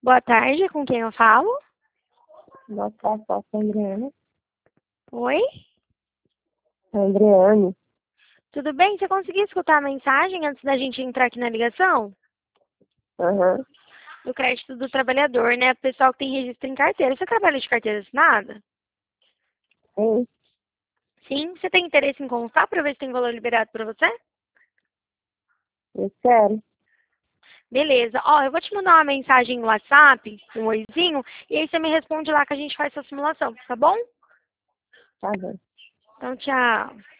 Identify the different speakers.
Speaker 1: Boa tarde, com quem eu falo?
Speaker 2: Boa tarde, posso ser Adriana?
Speaker 1: Oi?
Speaker 2: Adriane?
Speaker 1: Tudo bem? Você conseguiu escutar a mensagem antes da gente entrar aqui na ligação?
Speaker 2: Aham.
Speaker 1: Do crédito do trabalhador, né? O pessoal que tem registro em carteira. Você trabalha de carteira assinada?
Speaker 2: Sim,
Speaker 1: Sim. Você tem interesse em constar para ver se tem valor liberado para você?
Speaker 2: eu quero.
Speaker 1: Beleza. Ó, eu vou te mandar uma mensagem no WhatsApp, um oizinho, e aí você me responde lá que a gente faz sua simulação, tá bom?
Speaker 2: Tá bom.
Speaker 1: Então, tchau.